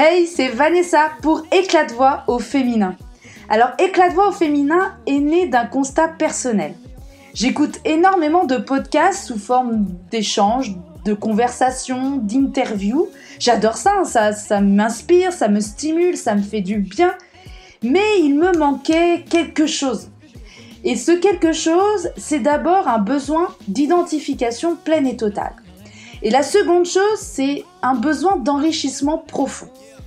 Hey, c'est Vanessa pour Éclat de voix au féminin. Alors, Éclat de voix au féminin est né d'un constat personnel. J'écoute énormément de podcasts sous forme d'échanges, de conversations, d'interviews. J'adore ça, ça m'inspire, ça me stimule, ça me fait du bien. Mais il me manquait quelque chose. Et ce quelque chose, c'est d'abord un besoin d'identification pleine et totale. Et la seconde chose, c'est un besoin d'enrichissement profond.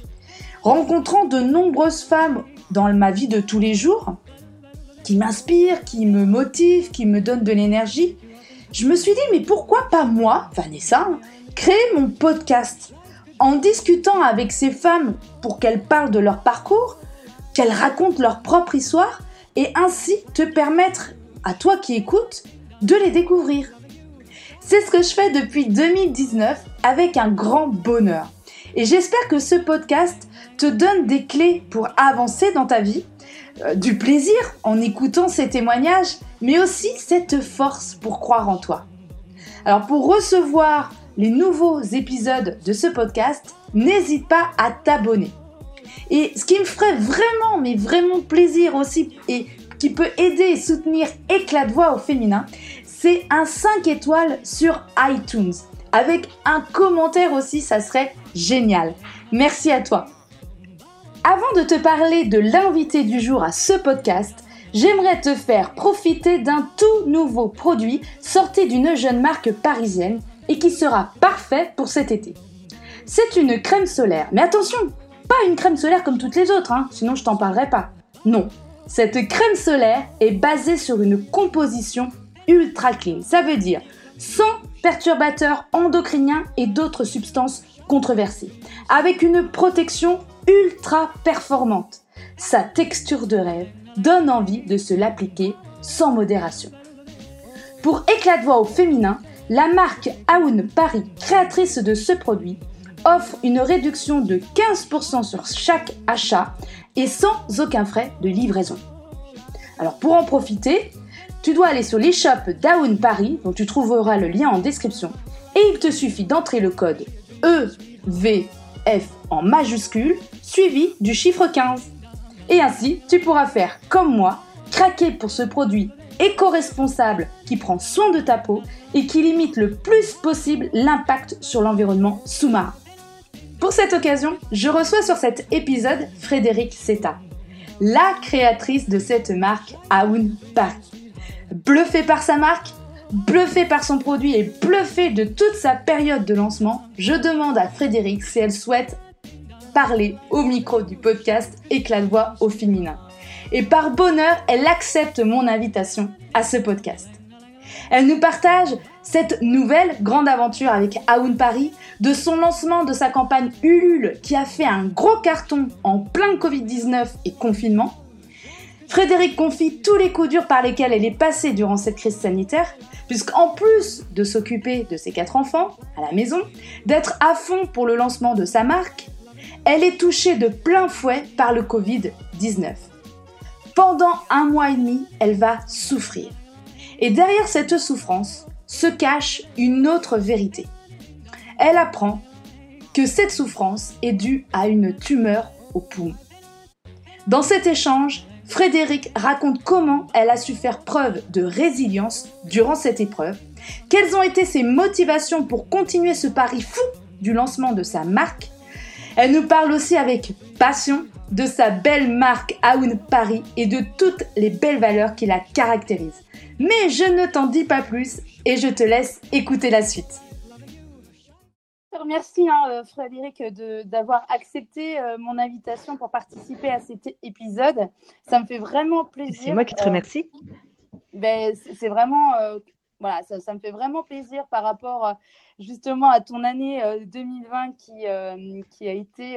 Rencontrant de nombreuses femmes dans ma vie de tous les jours, qui m'inspirent, qui me motivent, qui me donnent de l'énergie, je me suis dit, mais pourquoi pas moi, Vanessa, créer mon podcast en discutant avec ces femmes pour qu'elles parlent de leur parcours, qu'elles racontent leur propre histoire et ainsi te permettre, à toi qui écoutes, de les découvrir. C'est ce que je fais depuis 2019 avec un grand bonheur. Et j'espère que ce podcast te donne des clés pour avancer dans ta vie, du plaisir en écoutant ces témoignages, mais aussi cette force pour croire en toi. Alors pour recevoir les nouveaux épisodes de ce podcast, n'hésite pas à t'abonner. Et ce qui me ferait vraiment, mais vraiment plaisir aussi, et qui peut aider et soutenir Éclat de voix au féminin, c'est un 5 étoiles sur iTunes. Avec un commentaire aussi, ça serait génial. Merci à toi. Avant de te parler de l'invité du jour à ce podcast, j'aimerais te faire profiter d'un tout nouveau produit sorti d'une jeune marque parisienne et qui sera parfait pour cet été. C'est une crème solaire, mais attention, pas une crème solaire comme toutes les autres, sinon je t'en parlerai pas. Non, cette crème solaire est basée sur une composition ultra clean, ça veut dire sans perturbateurs endocriniens et d'autres substances controversées, avec une protection ultra performante. Sa texture de rêve donne envie de se l'appliquer sans modération. Pour Éclat de voix au féminin, la marque Aoun Paris, créatrice de ce produit, offre une réduction de 15% sur chaque achat et sans aucun frais de livraison. Alors pour en profiter, tu dois aller sur l'e-shop d'Aoun Paris, dont tu trouveras le lien en description, et il te suffit d'entrer le code EVF en majuscule, suivi du chiffre 15. Et ainsi, tu pourras faire comme moi, craquer pour ce produit éco-responsable qui prend soin de ta peau et qui limite le plus possible l'impact sur l'environnement sous-marin. Pour cette occasion, je reçois sur cet épisode Frédérique Seta, la créatrice de cette marque Aoun Paris. Bluffée par sa marque, bluffée par son produit et bluffée de toute sa période de lancement, je demande à Frédérique si elle souhaite parler au micro du podcast Éclat de voix au féminin. Et par bonheur, elle accepte mon invitation à ce podcast. Elle nous partage cette nouvelle grande aventure avec Aoun Paris, de son lancement de sa campagne Ulule qui a fait un gros carton en plein Covid-19 et confinement. Frédérique confie tous les coups durs par lesquels elle est passée durant cette crise sanitaire, puisqu'en plus de s'occuper de ses 4 enfants à la maison, d'être à fond pour le lancement de sa marque, elle est touchée de plein fouet par le Covid-19. Pendant 1 mois et demi, elle va souffrir. Et derrière cette souffrance se cache une autre vérité. Elle apprend que cette souffrance est due à une tumeur au poumon. Dans cet échange, Frédérique raconte comment elle a su faire preuve de résilience durant cette épreuve, quelles ont été ses motivations pour continuer ce pari fou du lancement de sa marque. Elle nous parle aussi avec passion de sa belle marque Aoun Paris et de toutes les belles valeurs qui la caractérisent. Mais je ne t'en dis pas plus et je te laisse écouter la suite. Je te remercie Frédérique d'avoir accepté mon invitation pour participer à cet épisode. Ça me fait vraiment plaisir. C'est moi qui te remercie. C'est vraiment... ça me fait vraiment plaisir par rapport justement à ton année 2020 qui a été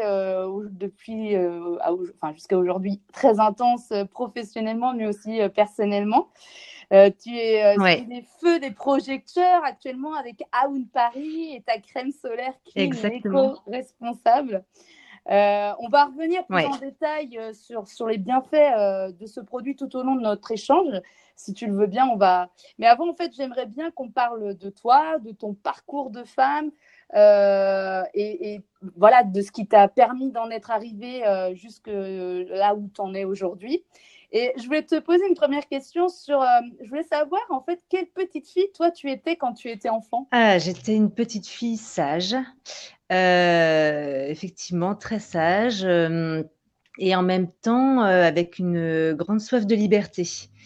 jusqu'à aujourd'hui très intense professionnellement mais aussi personnellement. Tu es Ouais. sous des feux des projecteurs actuellement avec Aoun Paris et ta crème solaire qui est éco-responsable. On va revenir plus en détail sur les bienfaits de ce produit tout au long de notre échange. Si tu le veux bien, on va... Mais avant, en fait, j'aimerais bien qu'on parle de toi, de ton parcours de femme, et voilà, de ce qui t'a permis d'en être arrivé jusque là où tu en es aujourd'hui. Et je voulais te poser une première question sur, je voulais savoir en fait quelle petite fille toi tu étais quand tu étais enfant. Ah, j'étais une petite fille sage, effectivement très sage, et en même temps, avec une grande soif de liberté.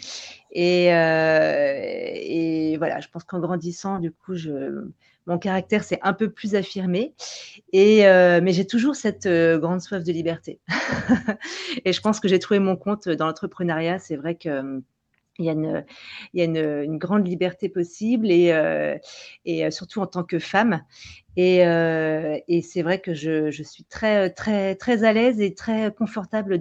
Et voilà, je pense qu'en grandissant, du coup, mon caractère s'est un peu plus affirmé. Mais j'ai toujours cette grande soif de liberté. Et je pense que j'ai trouvé mon compte dans l'entrepreneuriat. C'est vrai que il y a une grande liberté possible et surtout en tant que femme. Et c'est vrai que je suis très, très, très à l'aise et très confortable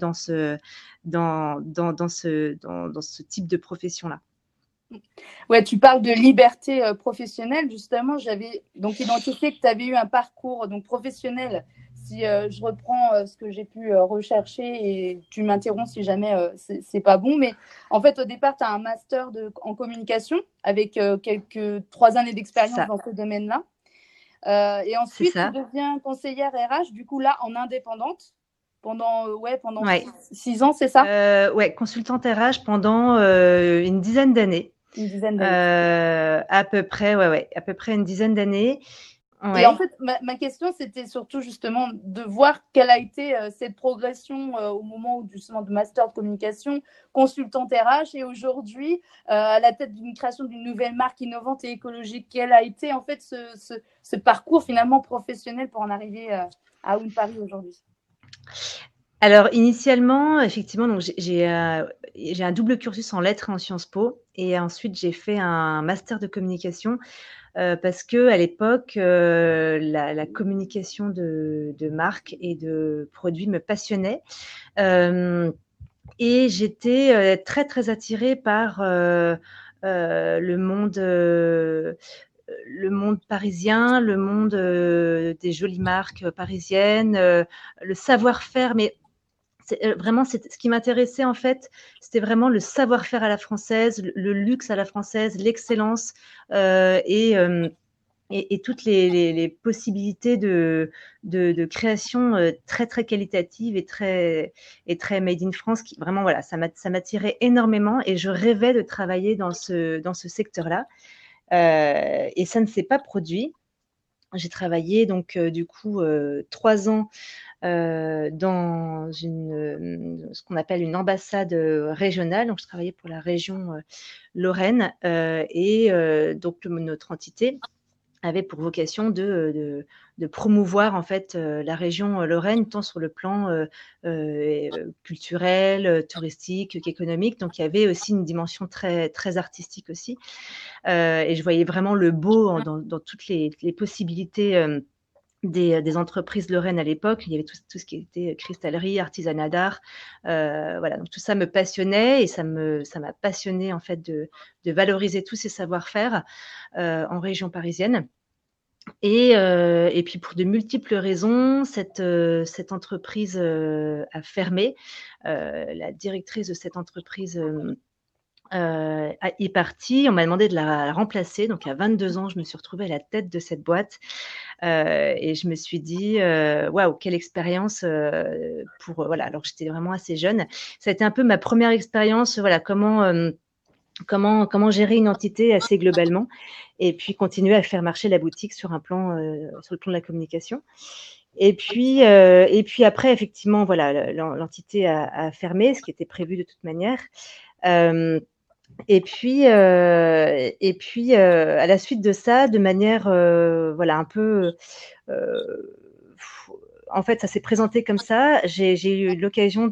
dans ce type de profession-là. Ouais, tu parles de liberté professionnelle. Justement, j'avais donc identifié que tu avais eu un parcours donc professionnel. Si je reprends ce que j'ai pu rechercher et tu m'interromps si jamais c'est pas bon. Mais en fait, au départ, tu as un master en communication avec quelques 3 années C'est d'expérience ça, dans ce domaine-là. Et c'est ensuite, tu ça. deviens conseillère RH, du coup là, en indépendante pendant Ouais. 6 ans, c'est ça? Ouais, consultante RH pendant une dizaine d'années. Une dizaine d'années. À peu près, ouais, ouais, à peu près une dizaine d'années. Et en Ouais. fait, ma question, c'était surtout justement de voir quelle a été cette progression au moment où, justement de master de communication, consultante RH, et aujourd'hui, à la tête d'une création d'une nouvelle marque innovante et écologique. Quel a été en fait ce parcours finalement professionnel pour en arriver à Own Paris aujourd'hui? Alors initialement, effectivement, donc j'ai un double cursus en lettres et en Sciences Po, et ensuite j'ai fait un master de communication parce que à l'époque, la communication de marque et de produits me passionnait. Euh, et j'étais très très attirée par le monde parisien, le monde des jolies marques parisiennes, le savoir-faire, mais vraiment, ce qui m'intéressait en fait, c'était vraiment le savoir-faire à la française, le luxe à la française, l'excellence euh, et, euh, et toutes les possibilités de création très très qualitatives et très made in France. Qui vraiment voilà, ça m'attirait énormément et je rêvais de travailler dans ce secteur-là. Et ça ne s'est pas produit. J'ai travaillé donc du coup 3 ans dans ce qu'on appelle une ambassade régionale. Donc, je travaillais pour la région Lorraine donc notre entité avait pour vocation de promouvoir en fait la région Lorraine tant sur le plan culturel, touristique qu'économique. Donc il y avait aussi une dimension très très artistique aussi. Et je voyais vraiment le beau dans toutes les possibilités des entreprises lorraines à l'époque. Il y avait tout ce qui était cristallerie, artisanat d'art. Voilà, donc tout ça me passionnait et ça m'a passionné en fait de valoriser tous ces savoir-faire en région parisienne. Et puis pour de multiples raisons, cette entreprise a fermé. La directrice de cette entreprise est partie. On m'a demandé de la remplacer. Donc à 22 ans, je me suis retrouvée à la tête de cette boîte. Et je me suis dit, waouh, quelle expérience voilà, alors que j'étais vraiment assez jeune. Ça a été un peu ma première expérience, voilà, comment gérer une entité assez globalement et puis continuer à faire marcher la boutique sur le plan de la communication. Et puis après, effectivement, voilà, l'entité a fermé, ce qui était prévu de toute manière. Euh, à la suite de ça, de manière voilà un peu en fait, ça s'est présenté comme ça. J'ai eu l'occasion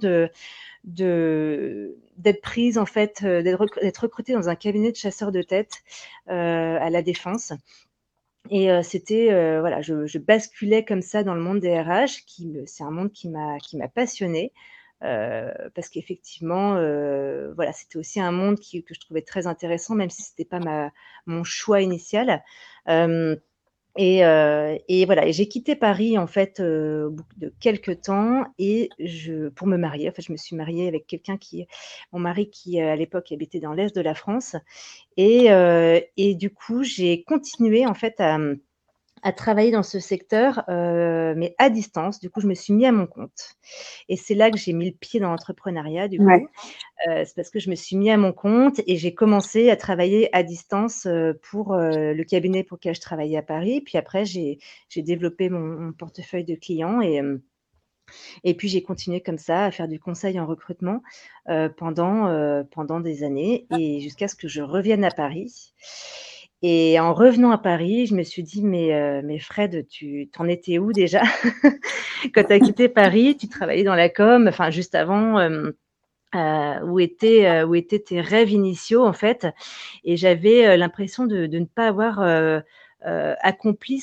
d'être prise en fait, d'être recrutée dans un cabinet de chasseurs de tête à la Défense. Et c'était voilà, je basculais comme ça dans le monde des RH, c'est un monde qui m'a passionnée. Parce qu'effectivement, voilà, c'était aussi un monde que je trouvais très intéressant, même si c'était pas mon choix initial. Euh, et voilà, et j'ai quitté Paris en fait au bout de quelques temps pour me marier. En fait, je me suis mariée avec mon mari qui à l'époque habitait dans l'est de la France, et du coup j'ai continué en fait à travailler dans ce secteur, mais à distance. Du coup, je me suis mis à mon compte. Et c'est là que j'ai mis le pied dans l'entrepreneuriat, du Ouais. coup. C'est parce que je me suis mis à mon compte et j'ai commencé à travailler à distance pour le cabinet pour lequel je travaillais à Paris. Puis après, j'ai développé mon portefeuille de clients et puis j'ai continué comme ça à faire du conseil en recrutement pendant des années et jusqu'à ce que je revienne à Paris. Et en revenant à Paris, je me suis dit, mais Fred, tu t'en étais où déjà? Quand tu as quitté Paris, tu travaillais dans la com, enfin juste avant, où étaient tes rêves initiaux en fait? Et j'avais l'impression de ne pas avoir accompli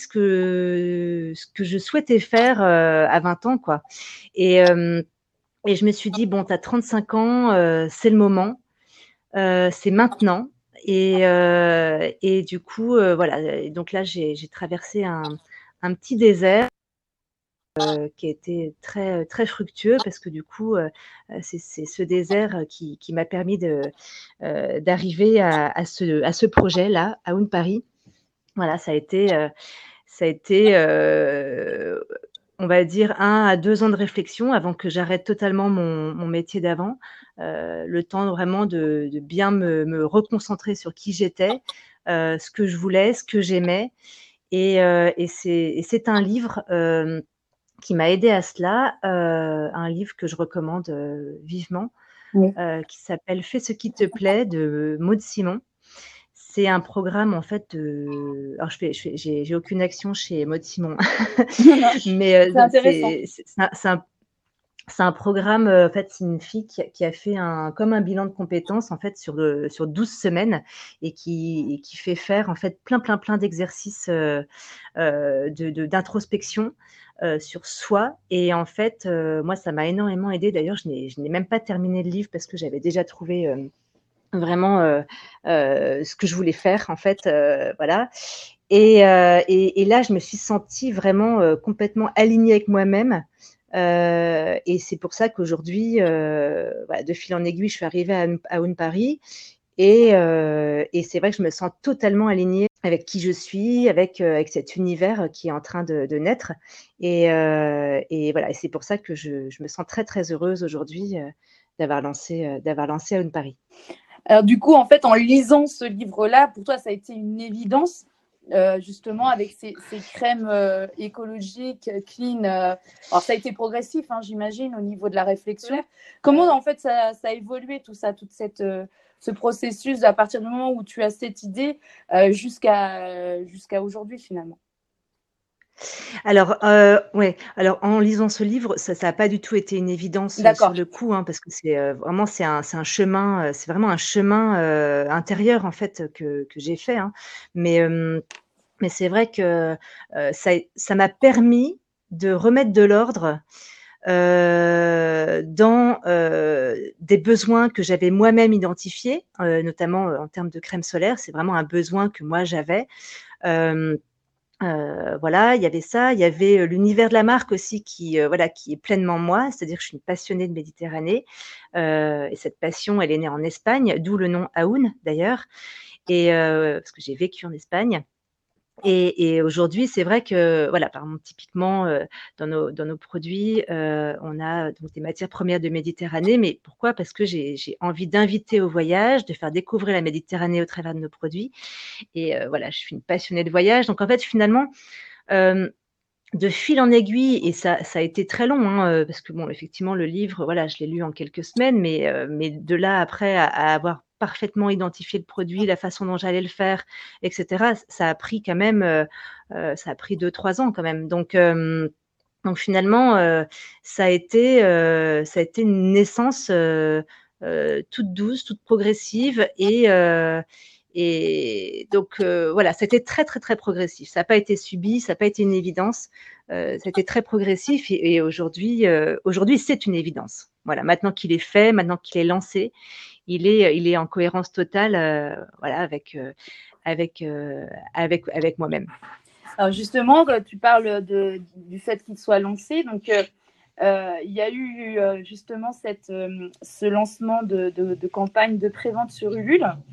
ce que je souhaitais faire à 20 ans, quoi. Et, euh, et je me suis dit, bon, tu as 35 ans, c'est le moment, c'est maintenant. Et du coup, voilà. Et donc là, j'ai traversé un petit désert qui a été très, très fructueux parce que du coup, c'est ce désert qui m'a permis d'arriver à ce projet-là, à Paris. Voilà, ça a été on va dire 1 à 2 ans de réflexion avant que j'arrête totalement mon métier d'avant. Le temps vraiment de bien me reconcentrer sur qui j'étais, ce que je voulais, ce que j'aimais. Et c'est un livre qui m'a aidé à cela, un livre que je recommande vivement, Oui. qui s'appelle Fais ce qui te plaît de Maud Simon. C'est un programme en fait de. Alors j'ai aucune action chez Maud Simon, Non, mais c'est intéressant. c'est un programme. En fait, c'est une fille qui a fait comme un bilan de compétences en fait sur 12 semaines et qui fait faire en fait plein d'exercices d'introspection sur soi. Et en fait, moi, ça m'a énormément aidé. D'ailleurs, je n'ai même pas terminé le livre parce que j'avais déjà trouvé vraiment ce que je voulais faire en fait, voilà. Et là, je me suis sentie vraiment complètement alignée avec moi-même. Et c'est pour ça qu'aujourd'hui, voilà, de fil en aiguille, je suis arrivée à Paris. Et c'est vrai que je me sens totalement alignée avec qui je suis, avec cet univers qui est en train de naître. Et voilà, et c'est pour ça que je me sens très, très heureuse aujourd'hui d'avoir lancé à Paris. Alors du coup, en fait, en lisant ce livre-là, pour toi, ça a été une évidence, justement, avec ces crèmes écologiques, clean. Alors ça a été progressif, hein, j'imagine, au niveau de la réflexion. Comment, en fait, ça a évolué tout ça, ce processus à partir du moment où tu as cette idée jusqu'à aujourd'hui, finalement? Alors, ouais. Alors, en lisant ce livre, ça a pas du tout été une évidence, sur D'accord. le coup, hein, parce que vraiment c'est un chemin, c'est vraiment un chemin, intérieur en fait, que j'ai fait, hein. Mais, mais c'est vrai que, ça m'a permis de remettre de l'ordre, dans, des besoins que j'avais moi-même identifiés, notamment, en termes de crème solaire. C'est vraiment un besoin que moi j'avais. Hem Voilà, il y avait ça, il y avait, l'univers de la marque aussi voilà, qui est pleinement moi. C'est-à-dire que je suis une passionnée de Méditerranée, et cette passion, elle est née en Espagne, d'où le nom Aoun d'ailleurs. Parce que j'ai vécu en Espagne. Et aujourd'hui, c'est vrai que, voilà, par exemple, typiquement, dans nos produits, on a donc des matières premières de Méditerranée. Mais pourquoi? Parce que j'ai envie d'inviter au voyage, de faire découvrir la Méditerranée au travers de nos produits. Et voilà, je suis une passionnée de voyage. Donc en fait, finalement, euh, de fil en aiguille, et ça a été très long, hein, parce que bon, effectivement, le livre, voilà, je l'ai lu en quelques semaines, mais de là après à avoir parfaitement identifié le produit, la façon dont j'allais le faire, etc., ça a pris quand même, ça a pris 2, 3 ans quand même. Donc finalement, ça a été une naissance toute douce, toute progressive. Et donc voilà, c'était très très très progressif. Ça n'a pas été subi, ça n'a pas été une évidence. Ça a été très progressif et aujourd'hui c'est une évidence. Voilà, maintenant qu'il est fait, maintenant qu'il est lancé, il est en cohérence totale, voilà, avec moi-même. Alors justement, quand tu parles du fait qu'il soit lancé, donc il y a eu justement ce lancement de campagne de prévente sur Ulule.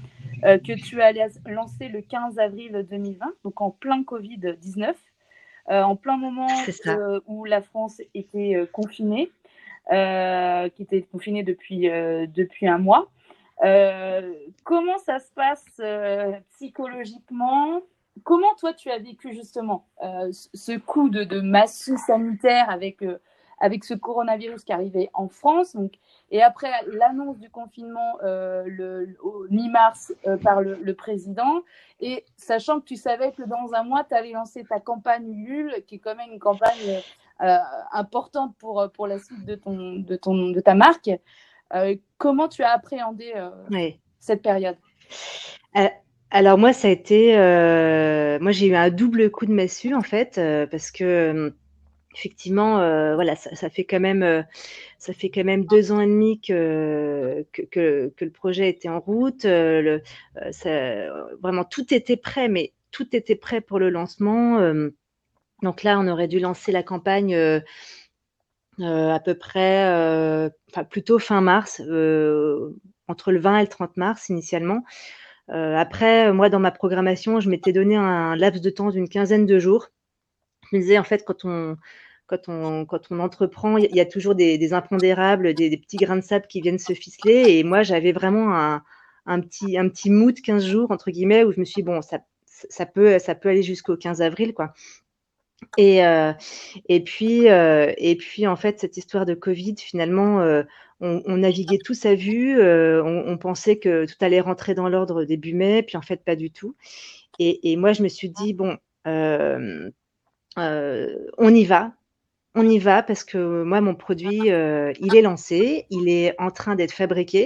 que tu allais lancer le 15 avril 2020, donc en plein Covid-19, en plein moment C'est ça. où la France était confinée, qui était confinée depuis un mois. Comment ça se passe psychologiquement? Comment toi tu as vécu justement ce coup de massue sanitaire avec ce coronavirus qui arrivait en France, donc, et après l'annonce du confinement au mi-mars par le président, et sachant que tu savais que dans un mois tu allais lancer ta campagne Ulule, qui est quand même une campagne importante pour la suite de ta marque. Comment tu as appréhendé Ouais. cette période? Alors moi, ça a été, moi j'ai eu un double coup de massue en fait, parce que effectivement, voilà, ça fait quand même 2 ans et demi que le projet était en route. Vraiment tout était prêt, mais tout était prêt pour le lancement. Donc là, on aurait dû lancer la campagne à peu près, enfin plutôt fin mars, entre le 20 et le 30 mars initialement. Après, moi, dans ma programmation, je m'étais donné un laps de temps d'une quinzaine de jours. Je me disais, en fait, quand on entreprend, il y a toujours des impondérables, des petits grains de sable qui viennent se ficeler. Et moi, j'avais vraiment un petit mood 15 jours, entre guillemets, où je me suis dit, bon, ça peut aller jusqu'au 15 avril, quoi. Et, euh, et puis, en fait, cette histoire de Covid, finalement, on naviguait tous à vue. On pensait que tout allait rentrer dans l'ordre début mai, puis en fait, pas du tout. Et moi, je me suis dit, bon, on y va. On y va parce que moi, mon produit, il est lancé, il est en train d'être fabriqué.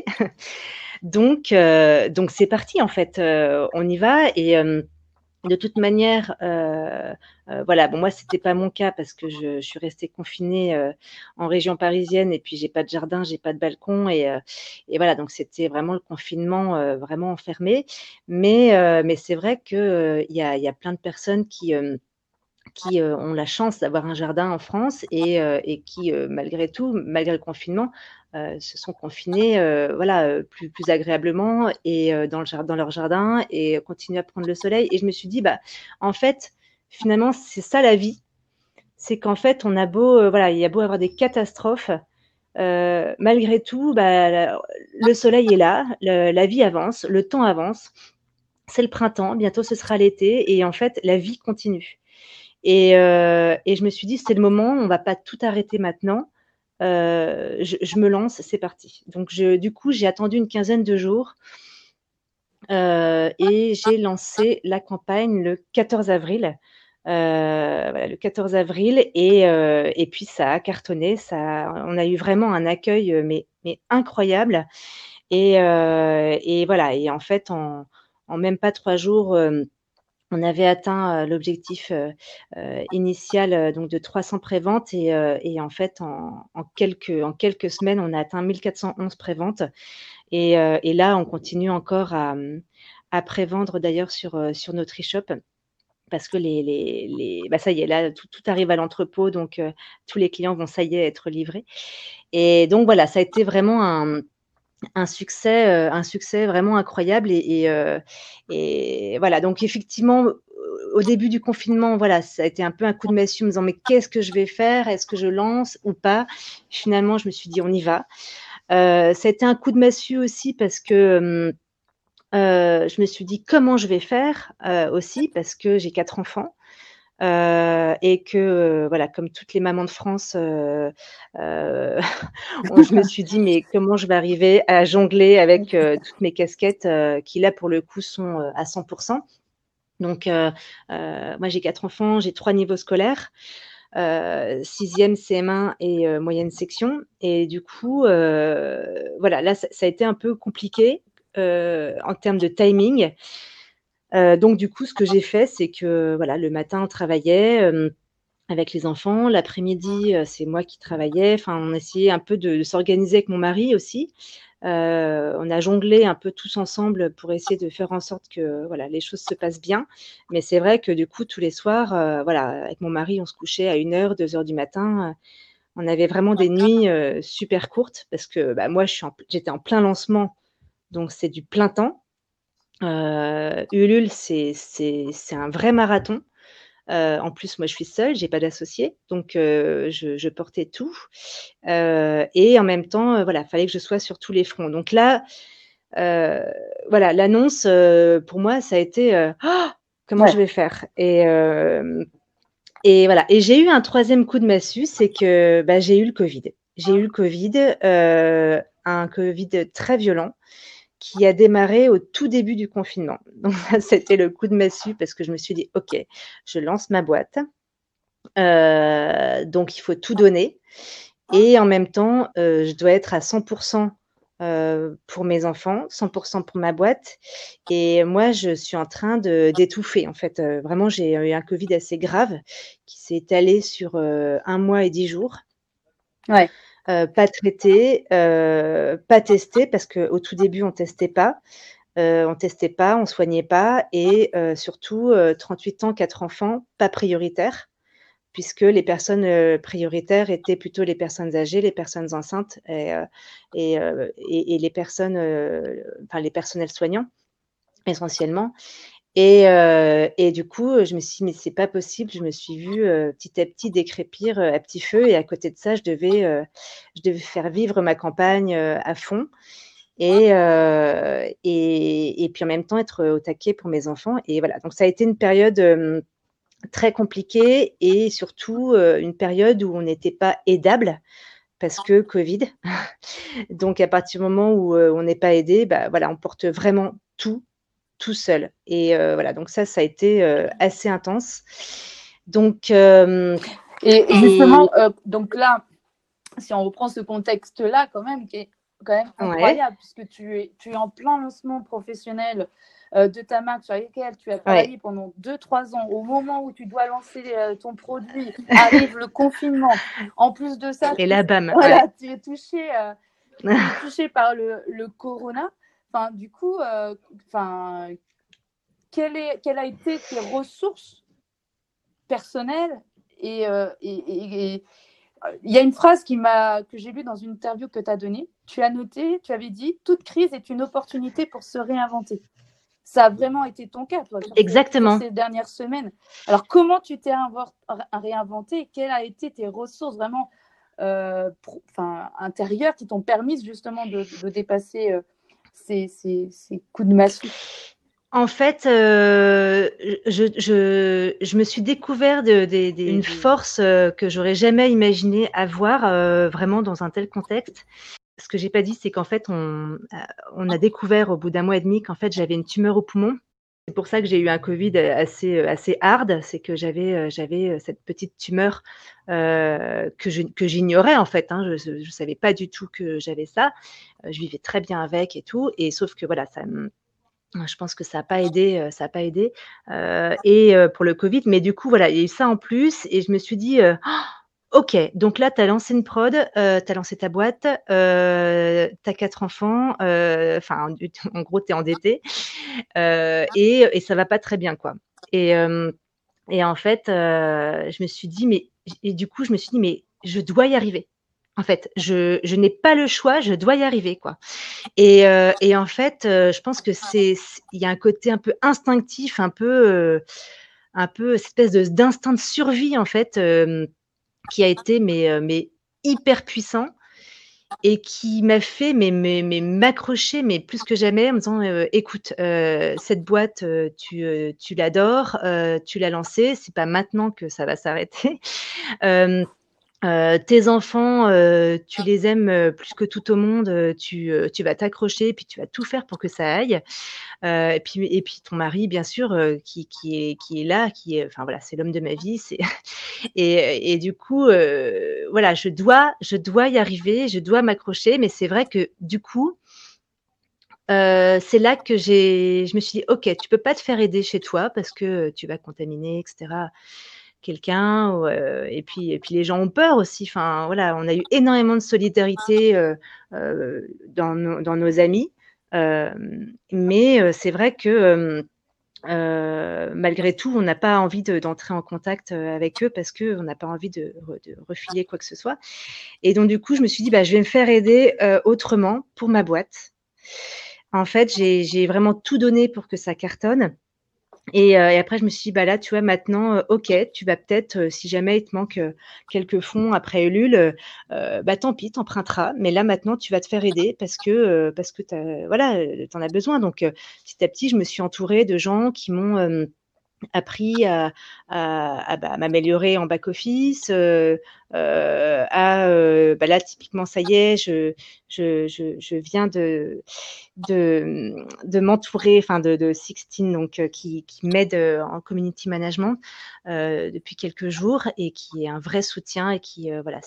Donc c'est parti, en fait. On y va. Et de toute manière, voilà, bon, moi, c'était pas mon cas parce que je suis restée confinée en région parisienne et puis j'ai pas de jardin, j'ai pas de balcon et voilà, donc c'était vraiment le confinement vraiment enfermé. Mais c'est vrai que il y a plein de personnes qui ont la chance d'avoir un jardin en France et qui, malgré tout, malgré le confinement, se sont confinés voilà, plus agréablement et dans leur jardin et continuent à prendre le soleil. Et je me suis dit, bah, en fait, finalement, c'est ça la vie. C'est qu'en fait, on a beau, voilà, il y a beau avoir des catastrophes, malgré tout, bah, le soleil est là, la vie avance, le temps avance. C'est le printemps, bientôt ce sera l'été et en fait, la vie continue. Et je me suis dit, c'est le moment, on va pas tout arrêter maintenant. Je me lance, c'est parti. Donc, du coup, j'ai attendu une quinzaine de jours et j'ai lancé la campagne le 14 avril. Voilà, le 14 avril et puis ça a cartonné. On a eu vraiment un accueil mais incroyable. Et voilà. Et en fait, en même pas 3 jours, on avait atteint l'objectif initial donc de 300 préventes et en fait en quelques semaines on a atteint 1411 préventes et là on continue encore à prévendre d'ailleurs sur notre e-shop parce que bah ça y est là tout arrive à l'entrepôt donc tous les clients vont ça y est être livrés et donc voilà ça a été vraiment un succès vraiment incroyable et voilà. Donc effectivement, au début du confinement, voilà, ça a été un peu un coup de massue en me disant mais qu'est-ce que je vais faire? Est-ce que je lance ou pas? Finalement, je me suis dit on y va. Ça a été un coup de massue aussi parce que je me suis dit comment je vais faire aussi parce que j'ai 4 enfants. Et que voilà, comme toutes les mamans de France, je me suis dit mais comment je vais arriver à jongler avec toutes mes casquettes qui là pour le coup sont à 100%. Donc moi j'ai 4 enfants, j'ai 3 niveaux scolaires, 6e, CM1 et moyenne section. Et du coup voilà, là ça a été un peu compliqué en termes de timing. Donc du coup, ce que j'ai fait, c'est que voilà, le matin, on travaillait avec les enfants. L'après-midi, c'est moi qui travaillais. Enfin, on essayait un peu de s'organiser avec mon mari aussi. On a jonglé un peu tous ensemble pour essayer de faire en sorte que voilà, les choses se passent bien. Mais c'est vrai que du coup, tous les soirs, voilà, avec mon mari, on se couchait à 1h, 2h du matin. On avait vraiment des nuits super courtes parce que bah, moi, j'étais en plein lancement, donc c'est du plein temps. Ulule, c'est un vrai marathon. En plus, moi, je suis seule, j'ai pas d'associé, donc je portais tout. Et en même temps, voilà, fallait que je sois sur tous les fronts. Donc là, voilà, l'annonce, pour moi, ça a été comment je vais faire et voilà. Et j'ai eu un troisième coup de massue, c'est que j'ai eu le Covid. J'ai eu le Covid, un Covid très violent qui a démarré au tout début du confinement. Donc ça, c'était le coup de massue parce que je me suis dit, OK, je lance ma boîte. Donc il faut tout donner. Et en même temps, je dois être à 100% pour mes enfants, 100% pour ma boîte. Et moi, je suis en train d'étouffer. En fait, vraiment, j'ai eu un Covid assez grave qui s'est étalé sur 1 mois et 10 jours. Ouais. Pas traité, pas testé, parce qu'au tout début, on testait pas. On soignait pas. Et surtout, 38 ans, 4 enfants, pas prioritaires, puisque les personnes prioritaires étaient plutôt les personnes âgées, les personnes enceintes et les personnes, enfin les personnels soignants essentiellement. Et du coup, je me suis dit, mais c'est pas possible. Je me suis vue petit à petit décrépir à petit feu. Et à côté de ça, je devais faire vivre ma campagne à fond. Et puis en même temps être au taquet pour mes enfants. Et voilà, donc ça a été une période très compliquée et surtout une période où on n'était pas aidable parce que Covid. Donc à partir du moment où on n'est pas aidé, voilà, on porte vraiment tout seul. Et voilà, donc ça a été assez intense. Donc Et justement, donc là, si on reprend ce contexte-là, quand même, qui est quand même incroyable, ouais, puisque tu es en plein lancement professionnel de ta marque sur laquelle tu as travaillé pendant 2-3 ans. Au moment où tu dois lancer ton produit, arrive le confinement. En plus de ça, et là, bam, voilà, tu es touché par le corona. Enfin, du coup, quelles a été tes ressources personnelles et il y a une phrase que j'ai lue dans une interview que tu as donnée. Tu as noté, tu avais dit, toute crise est une opportunité pour se réinventer. Ça a vraiment été ton cas, toi, exactement, sur ces dernières semaines. Alors, comment tu t'es réinventé et quelles ont été tes ressources vraiment intérieures qui t'ont permis justement de dépasser ces coups de massue? En fait, je me suis découvert une force que j'aurais jamais imaginé avoir vraiment dans un tel contexte. Ce que j'ai pas dit, c'est qu'en fait, on a découvert au bout d'1 mois et demi qu'en fait, j'avais une tumeur au poumon. C'est pour ça que j'ai eu un Covid assez hard. C'est que j'avais cette petite tumeur que j'ignorais en fait. Hein. Je savais pas du tout que j'avais ça. Je vivais très bien avec et tout. Et sauf que voilà, je pense que ça n'a pas aidé, pour le Covid. Mais du coup, voilà, il y a eu ça en plus. Et je me suis dit, OK, donc là, tu as lancé une prod, tu as lancé ta boîte, tu as 4 enfants, enfin, en gros, tu es endetté et ça va pas très bien, quoi. Et en fait, je me suis dit, du coup, je me suis dit, mais je dois y arriver. En fait, je n'ai pas le choix, je dois y arriver, quoi. Et en fait, je pense que il y a un côté un peu instinctif, un peu cette espèce d'instinct de survie, en fait, qui a été mais hyper puissant et qui m'a fait m'accrocher mais plus que jamais en me disant écoute, cette boîte tu l'adores, tu l'as lancée, c'est pas maintenant que ça va s'arrêter. Tes enfants, tu les aimes plus que tout au monde, tu vas t'accrocher, puis tu vas tout faire pour que ça aille. Et puis ton mari, bien sûr, qui est là, enfin voilà, c'est l'homme de ma vie. Et du coup, voilà, je dois y arriver, je dois m'accrocher. Mais c'est vrai que du coup, c'est là que je me suis dit, ok, tu peux pas te faire aider chez toi parce que tu vas contaminer, etc. quelqu'un, et puis les gens ont peur aussi. Enfin voilà, on a eu énormément de solidarité dans nos amis, mais c'est vrai que malgré tout, on n'a pas envie d'entrer en contact avec eux parce qu'on n'a pas envie de refiler quoi que ce soit. Et donc du coup, je me suis dit, je vais me faire aider autrement pour ma boîte. En fait, j'ai vraiment tout donné pour que ça cartonne. Et après, je me suis dit, bah là, tu vois, maintenant, ok, tu vas peut-être, si jamais il te manque quelques fonds après Ulule, bah tant pis, t'emprunteras. Mais là, maintenant, tu vas te faire aider parce que voilà, t'en as besoin. Donc, petit à petit, je me suis entourée de gens qui m'ont appris à m'améliorer en back office, bah là typiquement ça y est, je viens de m'entourer, enfin de Sixtine donc qui m'aide en community management depuis quelques jours et qui est un vrai soutien et qui voilà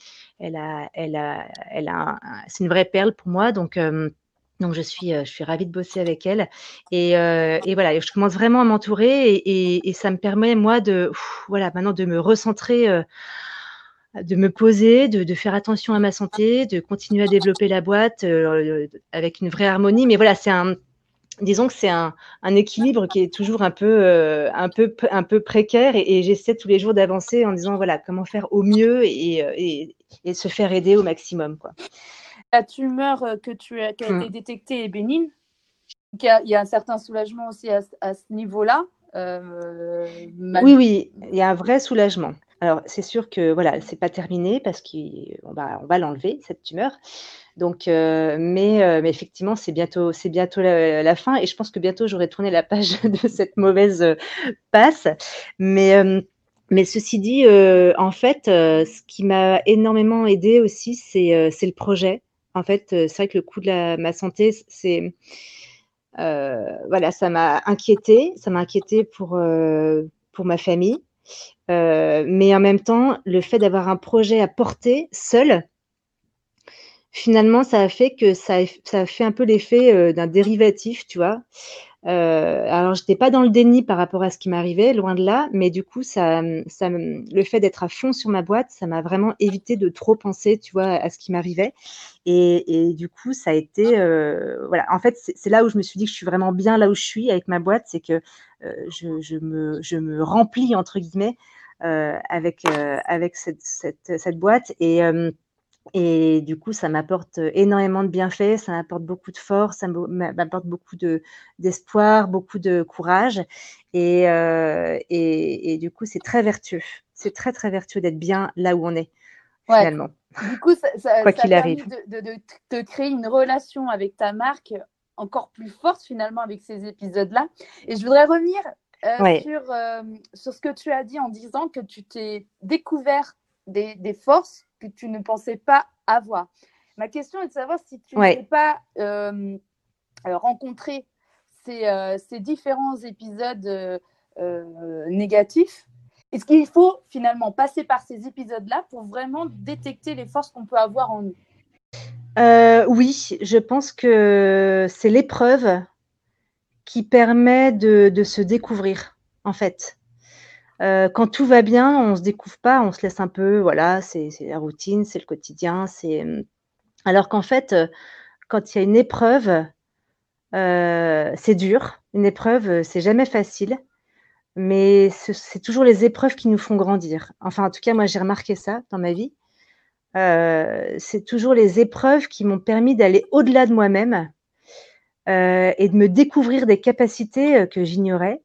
c'est une vraie perle pour moi donc je suis ravie de bosser avec elle et voilà, je commence vraiment à m'entourer et ça me permet moi voilà maintenant de me recentrer, de me poser, de faire attention à ma santé, de continuer à développer la boîte avec une vraie harmonie. Mais voilà, disons que c'est un équilibre qui est toujours un peu précaire et j'essaie tous les jours d'avancer en disant voilà comment faire au mieux et se faire aider au maximum quoi. La tumeur qui a été détectée est bénigne. Il y a un certain soulagement aussi à ce niveau-là. Oui, il y a un vrai soulagement. Alors, c'est sûr que voilà, c'est pas terminé parce qu'on va l'enlever cette tumeur. Donc, mais effectivement, c'est bientôt la fin et je pense que bientôt j'aurai tourné la page de cette mauvaise passe. Mais ceci dit, en fait, ce qui m'a énormément aidé aussi, c'est le projet. En fait, c'est vrai que le coût de ma santé, voilà, ça m'a inquiétée pour ma famille, mais en même temps, le fait d'avoir un projet à porter seul, finalement, ça a fait un peu l'effet d'un dérivatif, tu vois. Alors, j'étais pas dans le déni par rapport à ce qui m'arrivait, loin de là, mais du coup, le fait d'être à fond sur ma boîte, ça m'a vraiment évité de trop penser, tu vois, à ce qui m'arrivait. Et du coup, ça a été, voilà. En fait, c'est là où je me suis dit que je suis vraiment bien là où je suis avec ma boîte, c'est que je me remplis entre guillemets avec cette boîte et du coup, ça m'apporte énormément de bienfaits, ça m'apporte beaucoup de force, ça m'apporte beaucoup d'espoir, beaucoup de courage. Et du coup, c'est très vertueux. C'est très, très vertueux d'être bien là où on est, finalement. Ouais. Du coup, ça quoi qu'il a arrive. permis de créer une relation avec ta marque encore plus forte, finalement, avec ces épisodes-là. Et je voudrais revenir sur ce que tu as dit en disant que tu t'es découvert des forces que tu ne pensais pas avoir. Ma question est de savoir si tu n'avais pas rencontré ces différents épisodes négatifs. Est-ce qu'il faut finalement passer par ces épisodes-là pour vraiment détecter les forces qu'on peut avoir en nous? Oui, je pense que c'est l'épreuve qui permet de se découvrir, en fait. Quand tout va bien, on se découvre pas, on se laisse un peu, voilà, c'est la routine, c'est le quotidien, alors qu'en fait, quand il y a une épreuve, c'est dur. Une épreuve, c'est jamais facile, mais c'est toujours les épreuves qui nous font grandir. Enfin, en tout cas, moi, j'ai remarqué ça dans ma vie. C'est toujours les épreuves qui m'ont permis d'aller au-delà de moi-même et de me découvrir des capacités que j'ignorais.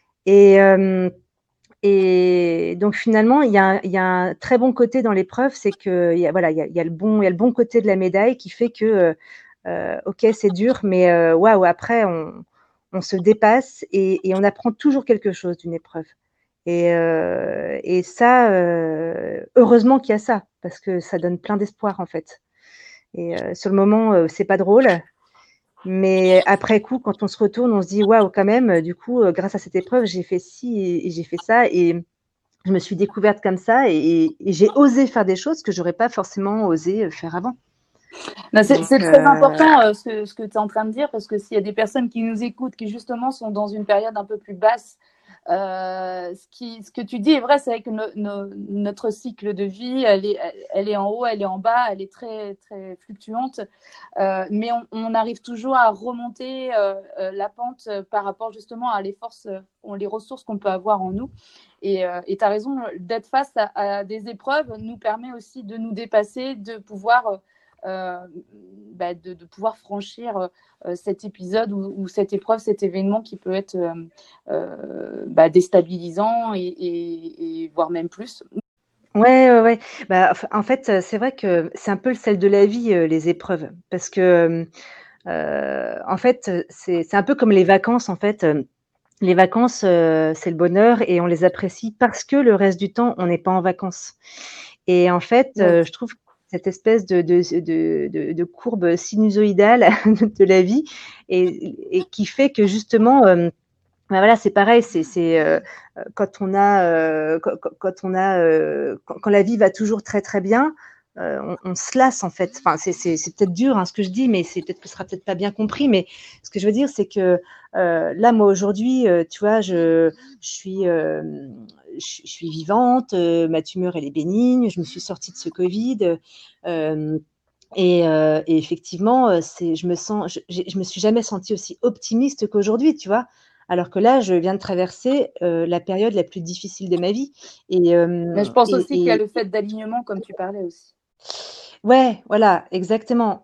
Et donc finalement, il y a un très bon côté dans l'épreuve, c'est que il y a le bon côté de la médaille qui fait que ok, c'est dur, mais waouh, après on se dépasse et on apprend toujours quelque chose d'une épreuve. Et ça, heureusement qu'il y a ça, parce que ça donne plein d'espoir en fait. Et sur le moment, c'est pas drôle, mais après coup, quand on se retourne, on se dit waouh, quand même. Du coup, grâce à cette épreuve, j'ai fait ci et j'ai fait ça et je me suis découverte comme ça et j'ai osé faire des choses que j'aurais pas forcément osé faire avant. C'est très important ce que tu es en train de dire, parce que s'il y a des personnes qui nous écoutent qui justement sont dans une période un peu plus basse, ce que tu dis est vrai, c'est vrai que notre cycle de vie, elle est en haut, elle est en bas, elle est très, très fluctuante, mais on arrive toujours à remonter la pente par rapport justement à les forces, les ressources qu'on peut avoir en nous. Et tu as raison, d'être face à des épreuves nous permet aussi de nous dépasser, de pouvoir de pouvoir franchir cet épisode ou cette épreuve, cet événement qui peut être déstabilisant et voire même plus. Ouais. En fait, c'est vrai que c'est un peu le sel de la vie, les épreuves, parce que en fait, c'est un peu comme les vacances. En fait, les vacances, c'est le bonheur et on les apprécie parce que le reste du temps, on n'est pas en vacances. Et en fait, Oui. je trouve que cette espèce de courbe sinusoïdale de la vie et qui fait que justement, voilà, c'est pareil, c'est quand on a quand la vie va toujours très très bien, on se lasse en fait. Enfin, c'est peut-être dur ce que je dis, mais c'est peut-être que ce sera peut-être pas bien compris. Mais ce que je veux dire, c'est que là, moi aujourd'hui, tu vois, je suis vivante, ma tumeur elle est bénigne, je me suis sortie de ce Covid. Et effectivement, je me suis jamais sentie aussi optimiste qu'aujourd'hui, tu vois. Alors que là, je viens de traverser la période la plus difficile de ma vie. Mais je pense aussi qu'il y a le fait d'alignement, comme tu parlais aussi. Ouais, voilà, exactement.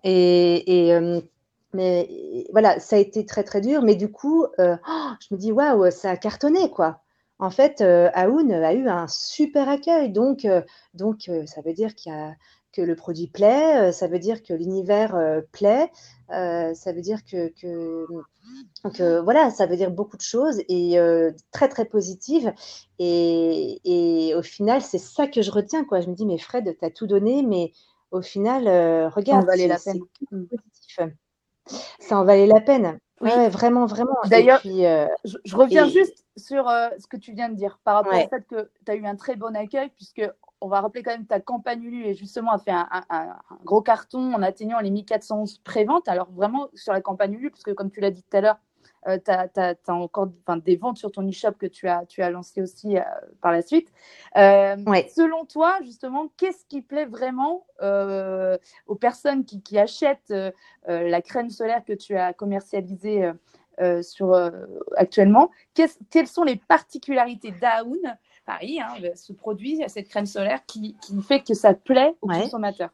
Mais voilà, ça a été très très dur. Mais du coup, je me dis waouh, ça a cartonné quoi. En fait, Aoun a eu un super accueil. Donc, ça veut dire que le produit plaît, ça veut dire que l'univers plaît, ça veut dire donc voilà, ça veut dire beaucoup de choses et très très positives. Et au final, c'est ça que je retiens quoi. Je me dis mais Fred, t'as tout donné, mais au final, Ça en regarde, valait la c'est peine. positif. Ça en valait la peine. Oui. Ouais, vraiment, vraiment. Et D'ailleurs, puis, je reviens juste sur ce que tu viens de dire par rapport au ouais, fait que tu as eu un très bon accueil, puisque on va rappeler quand même ta campagne Ulu et justement a fait un gros carton en atteignant les 1411 préventes. Alors vraiment sur la campagne Ulu, parce que comme tu l'as dit tout à l'heure, tu as encore des ventes sur ton e-shop que tu as lancé aussi par la suite. ouais. Selon toi, justement, qu'est-ce qui plaît vraiment aux personnes qui achètent la crème solaire que tu as commercialisée actuellement? Quelles sont les particularités d'Aoun, Paris, ce produit, cette crème solaire qui fait que ça plaît aux consommateurs?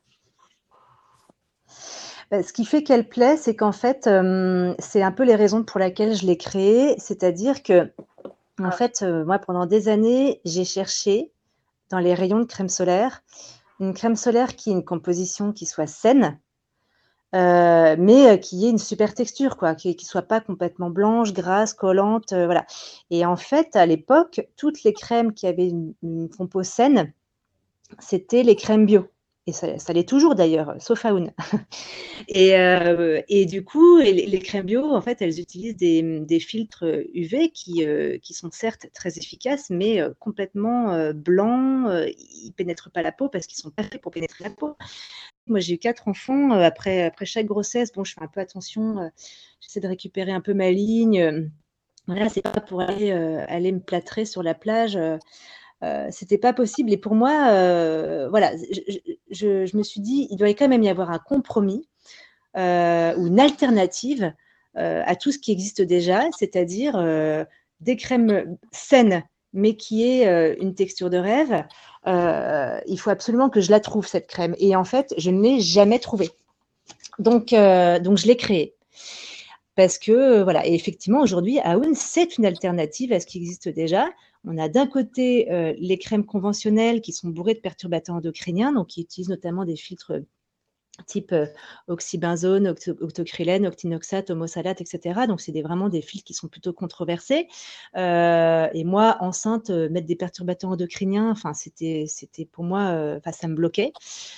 Ce qui fait qu'elle plaît, c'est qu'en fait, c'est un peu les raisons pour lesquelles je l'ai créée. C'est-à-dire que, en fait, moi, pendant des années, j'ai cherché dans les rayons de crème solaire, une crème solaire qui ait une composition qui soit saine, mais qui ait une super texture, quoi, qui soit pas complètement blanche, grasse, collante, voilà. Et en fait, à l'époque, toutes les crèmes qui avaient une compo saine, c'était les crèmes bio. Et ça l'est toujours d'ailleurs, sauf Aoun. Et du coup, les crèmes bio, en fait, elles utilisent des filtres UV qui sont certes très efficaces, mais complètement blancs. Ils ne pénètrent pas la peau parce qu'ils ne sont pas faits pour pénétrer la peau. Moi, j'ai eu 4 enfants. Après chaque grossesse, bon, je fais un peu attention. J'essaie de récupérer un peu ma ligne. Voilà, c'est pas pour aller me plâtrer sur la plage. C'était pas possible. Et pour moi, voilà, je me suis dit, il doit quand même y avoir un compromis ou une alternative à tout ce qui existe déjà, c'est-à-dire des crèmes saines, mais qui aient une texture de rêve. Il faut absolument que je la trouve, cette crème. Et en fait, je ne l'ai jamais trouvée. Donc je l'ai créée. Parce que, voilà, et effectivement, aujourd'hui, Aoun, c'est une alternative à ce qui existe déjà. On a d'un côté les crèmes conventionnelles qui sont bourrées de perturbateurs endocriniens, donc qui utilisent notamment des filtres type oxybenzone, octocrylène, octinoxate, homosalate, etc. Donc, c'est vraiment des filtres qui sont plutôt controversés. Et moi, enceinte, mettre des perturbateurs endocriniens, enfin, c'était pour moi, ça me bloquait.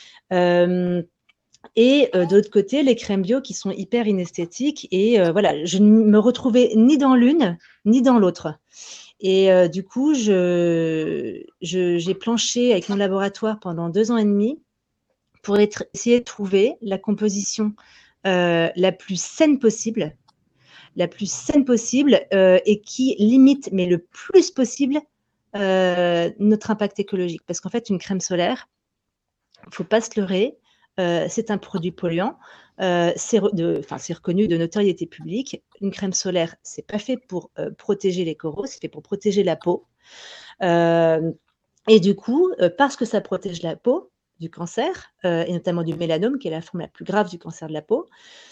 Et de l'autre côté, les crèmes bio qui sont hyper inesthétiques. Et voilà, je ne me retrouvais ni dans l'une, ni dans l'autre. Et du coup, j'ai planché avec mon laboratoire pendant 2 ans et demi pour essayer de trouver la composition la plus saine possible, et qui limite, mais le plus possible, notre impact écologique. Parce qu'en fait, une crème solaire, il ne faut pas se leurrer, c'est un produit polluant. C'est reconnu de notoriété publique. Une crème solaire, c'est pas fait pour protéger les coraux, c'est fait pour protéger la peau. Et du coup, parce que ça protège la peau, du cancer, et notamment du mélanome, qui est la forme la plus grave du cancer de la peau,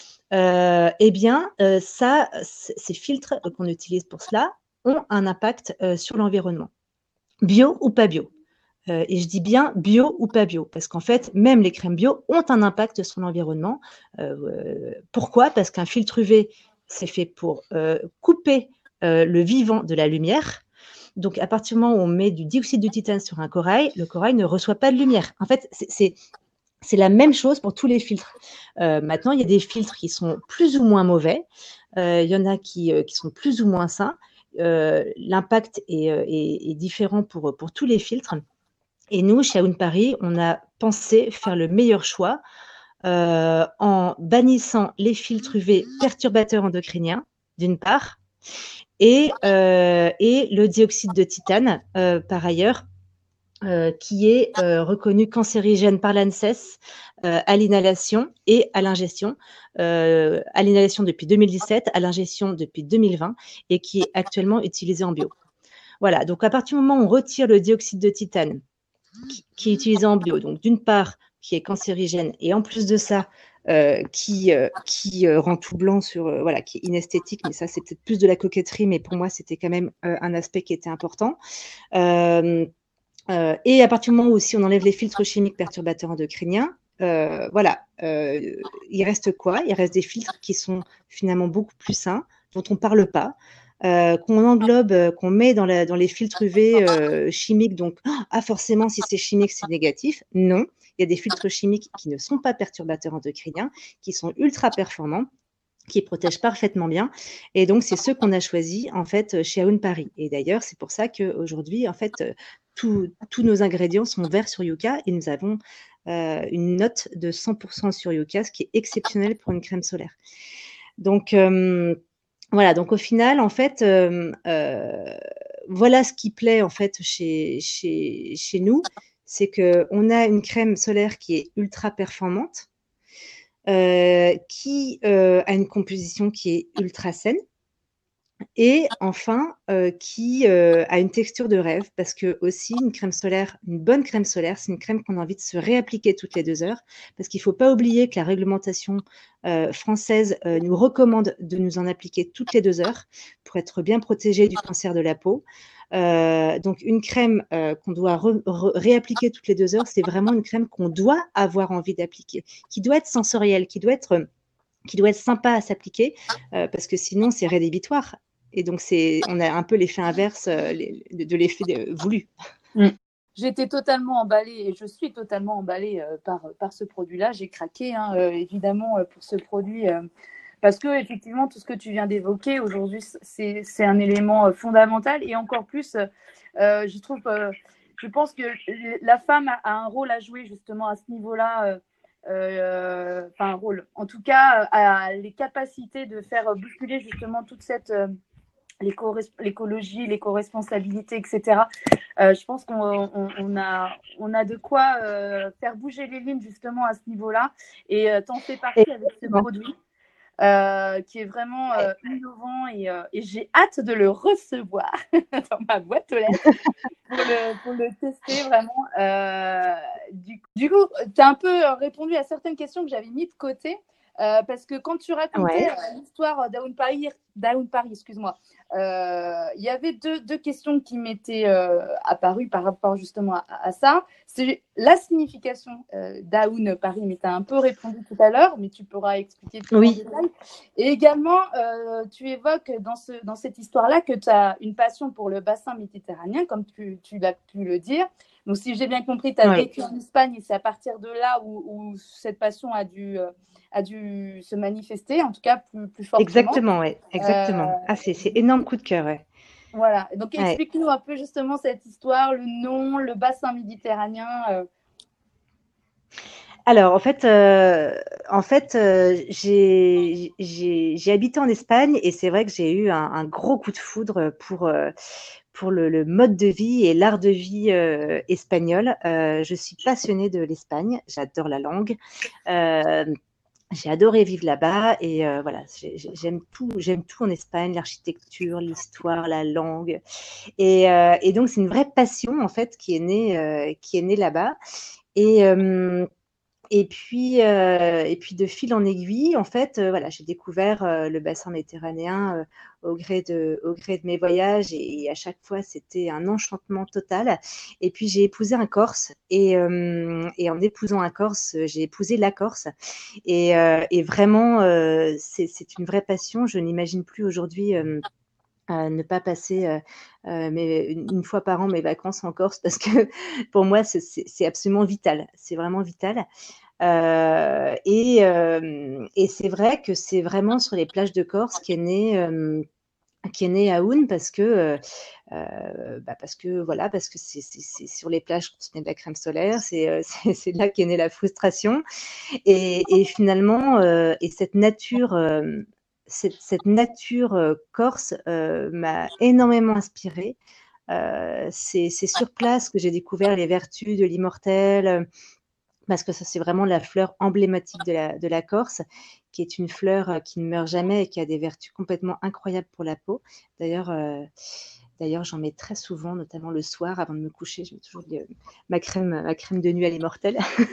eh bien, ces filtres qu'on utilise pour cela ont un impact sur l'environnement, bio ou pas bio. Et je dis bien bio ou pas bio, parce qu'en fait, même les crèmes bio ont un impact sur l'environnement. Pourquoi? Parce qu'un filtre UV, c'est fait pour couper le vivant de la lumière. Donc, à partir du moment où on met du dioxyde de titane sur un corail, le corail ne reçoit pas de lumière. En fait, c'est la même chose pour tous les filtres. Maintenant, il y a des filtres qui sont plus ou moins mauvais. Il y en a qui sont plus ou moins sains. L'impact est différent pour tous les filtres. Et nous, chez Aoun Paris, on a pensé faire le meilleur choix en bannissant les filtres UV perturbateurs endocriniens, d'une part, et le dioxyde de titane, par ailleurs, qui est reconnu cancérigène par l'ANSES à l'inhalation et à l'ingestion. À l'inhalation depuis 2017, à l'ingestion depuis 2020, et qui est actuellement utilisé en bio. Voilà, donc à partir du moment où on retire le dioxyde de titane, qui est utilisé en bio, donc d'une part qui est cancérigène et en plus de ça qui rend tout blanc voilà, qui est inesthétique, mais ça c'est peut-être plus de la coquetterie, mais pour moi c'était quand même un aspect qui était important. Et à partir du moment où aussi on enlève les filtres chimiques perturbateurs endocriniens, voilà, il reste quoi? Il reste des filtres qui sont finalement beaucoup plus sains, dont on ne parle pas. Qu'on englobe, qu'on met dans les filtres UV chimiques. Donc, forcément, si c'est chimique, c'est négatif. Non, il y a des filtres chimiques qui ne sont pas perturbateurs endocriniens, qui sont ultra performants, qui protègent parfaitement bien. Et donc, c'est ceux qu'on a choisis, en fait, chez Aoun Paris. Et d'ailleurs, c'est pour ça qu'aujourd'hui, en fait, tous nos ingrédients sont verts sur Yuka, et nous avons une note de 100% sur Yuka, ce qui est exceptionnel pour une crème solaire. Donc, voilà, donc au final, en fait, voilà ce qui plaît en fait chez nous, c'est qu'on a une crème solaire qui est ultra performante, qui a une composition qui est ultra saine, et enfin qui a une texture de rêve, parce que aussi une bonne crème solaire, c'est une crème qu'on a envie de se réappliquer toutes les 2 heures, parce qu'il ne faut pas oublier que la réglementation française nous recommande de nous en appliquer toutes les 2 heures pour être bien protégé du cancer de la peau. Donc une crème qu'on doit réappliquer toutes les 2 heures, c'est vraiment une crème qu'on doit avoir envie d'appliquer, qui doit être sensorielle, qui doit être sympa à s'appliquer, parce que sinon c'est rédhibitoire. Et donc, on a un peu l'effet inverse de l'effet voulu. J'étais totalement emballée, et je suis totalement emballée par ce produit-là. J'ai craqué, évidemment, pour ce produit, parce que effectivement, tout ce que tu viens d'évoquer aujourd'hui, c'est un élément fondamental. Et encore plus, je pense que la femme a un rôle à jouer justement à ce niveau-là. Un rôle. En tout cas, a les capacités de faire bousculer justement toute cette l'écologie, l'éco-responsabilité, etc. Je pense qu'on a de quoi faire bouger les lignes justement à ce niveau-là. Et t'en fais partie avec ce produit qui est vraiment innovant, et j'ai hâte de le recevoir dans ma boîte aux lettres pour le tester vraiment. Du coup, tu as un peu répondu à certaines questions que j'avais mis de côté. Parce que quand tu racontais l'histoire d'Aoun Paris, excuse-moi, il y avait deux questions qui m'étaient apparues par rapport justement à ça. C'est la signification d'Aoun Paris, mais tu as un peu répondu tout à l'heure, mais tu pourras expliquer plus en détail. Et également, tu évoques dans cette histoire-là que tu as une passion pour le bassin méditerranéen, comme tu l'as pu le dire. Donc, si j'ai bien compris, tu as vécu en Espagne, et c'est à partir de là où cette passion a dû se manifester, en tout cas plus fortement. Exactement, oui. Exactement. C'est énorme coup de cœur, ouais. Voilà. Donc, explique-nous un peu justement cette histoire, le nom, le bassin méditerranéen. Alors, en fait, j'ai habité en Espagne, et c'est vrai que j'ai eu un gros coup de foudre pour le mode de vie et l'art de vie espagnol. Je suis passionnée de l'Espagne, j'adore la langue. J'ai adoré vivre là-bas, et voilà, j'aime tout en Espagne, l'architecture, l'histoire, la langue, et donc c'est une vraie passion en fait qui est née là-bas. Et puis de fil en aiguille, en fait, voilà, j'ai découvert le bassin méditerranéen au gré de mes voyages, et à chaque fois, c'était un enchantement total. Et puis, j'ai épousé un Corse, et en épousant un Corse, j'ai épousé la Corse. Et vraiment, c'est une vraie passion. Je n'imagine plus aujourd'hui ne pas passer une fois par an mes vacances en Corse, parce que pour moi, c'est absolument vital. C'est vraiment vital. Et c'est vrai que c'est vraiment sur les plages de Corse qu'est né Aoun, parce que voilà, parce que c'est sur les plages qu'on se met de la crème solaire, c'est là qu'est née la frustration, et finalement, et cette nature corse m'a énormément inspirée. C'est sur place que j'ai découvert les vertus de l'immortelle, parce que ça, c'est vraiment la fleur emblématique de la Corse, qui est une fleur qui ne meurt jamais et qui a des vertus complètement incroyables pour la peau. D'ailleurs, j'en mets très souvent, notamment le soir avant de me coucher. Je mets toujours ma crème de nuit à l'immortelle.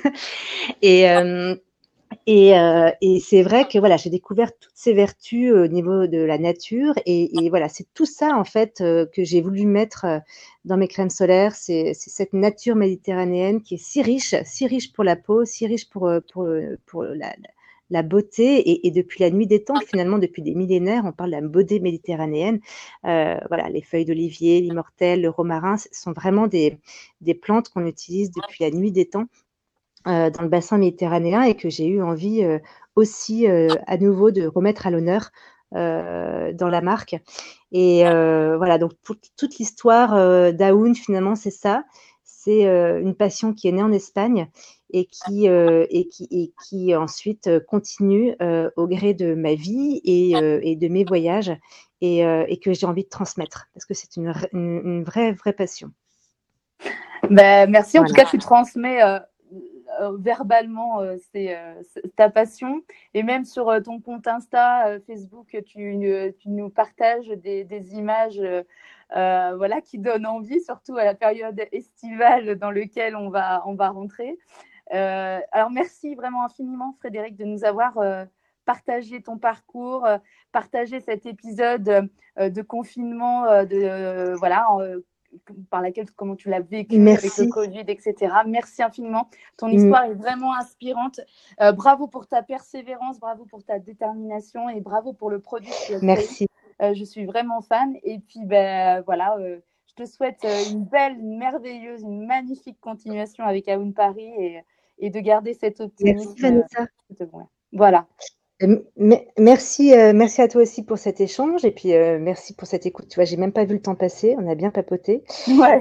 Et c'est vrai que voilà, j'ai découvert toutes ces vertus au niveau de la nature, et voilà, c'est tout ça en fait que j'ai voulu mettre dans mes crèmes solaires. C'est cette nature méditerranéenne qui est si riche pour la peau, si riche pour la beauté, et depuis la nuit des temps, finalement, depuis des millénaires, on parle de la beauté méditerranéenne. Voilà, les feuilles d'olivier, l'immortelle, le romarin, ce sont vraiment des plantes qu'on utilise depuis la nuit des temps dans le bassin méditerranéen, et que j'ai eu envie aussi à nouveau de remettre à l'honneur dans la marque. Et voilà, donc pour toute l'histoire d'Aoun, finalement, c'est ça. C'est une passion qui est née en Espagne, et qui ensuite continue au gré de ma vie et de mes voyages, et que j'ai envie de transmettre, parce que c'est une vraie passion. Merci, en tout cas, tu transmets verbalement c'est ta passion, et même sur ton compte Insta, Facebook, tu nous partages des images voilà, qui donnent envie, surtout à la période estivale dans laquelle on va rentrer. Alors merci vraiment infiniment, Frédéric, de nous avoir partagé ton parcours, partagé cet épisode de confinement, voilà, par laquelle, comment tu l'as vécu. Merci. Avec le Covid, etc. Merci infiniment. Ton histoire est vraiment inspirante. Bravo pour ta persévérance, bravo pour ta détermination, et bravo pour le produit que tu as créé. Merci. Je suis vraiment fan. Et puis, voilà, je te souhaite une belle, une merveilleuse, une magnifique continuation avec Aoun Paris, et de garder cet optimisme. Merci, Vanessa. Voilà. Merci à toi aussi pour cet échange, et puis merci pour cette écoute. Tu vois, j'ai même pas vu le temps passer, on a bien papoté. Ouais.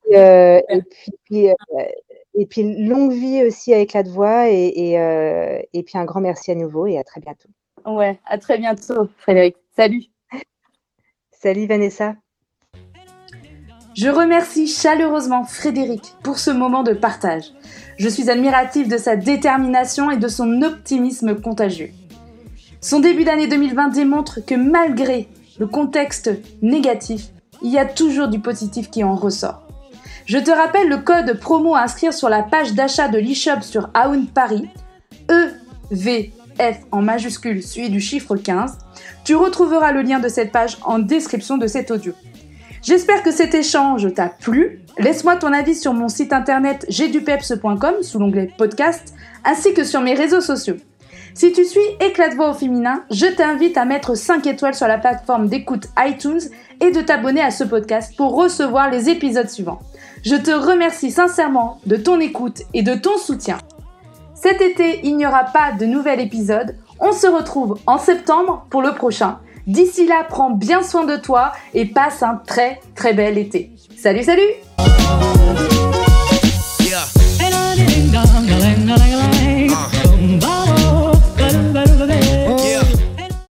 Et puis longue vie aussi à Éclat de Voix, et puis un grand merci à nouveau, et à très bientôt. Ouais, à très bientôt, Frédéric. Salut. Salut, Vanessa. Je remercie chaleureusement Frédéric pour ce moment de partage. Je suis admirative de sa détermination et de son optimisme contagieux. Son début d'année 2020 démontre que malgré le contexte négatif, il y a toujours du positif qui en ressort. Je te rappelle le code promo à inscrire sur la page d'achat de l'e-shop sur Aoun Paris, EVF en majuscule suivi du chiffre 15. Tu retrouveras le lien de cette page en description de cet audio. J'espère que cet échange t'a plu. Laisse-moi ton avis sur mon site internet jdupeps.com sous l'onglet podcast, ainsi que sur mes réseaux sociaux. Si tu suis Éclat de Voix au féminin, je t'invite à mettre 5 étoiles sur la plateforme d'écoute iTunes et de t'abonner à ce podcast pour recevoir les épisodes suivants. Je te remercie sincèrement de ton écoute et de ton soutien. Cet été, il n'y aura pas de nouvel épisode. On se retrouve en septembre pour le prochain. D'ici là, prends bien soin de toi et passe un très très bel été. Salut, salut!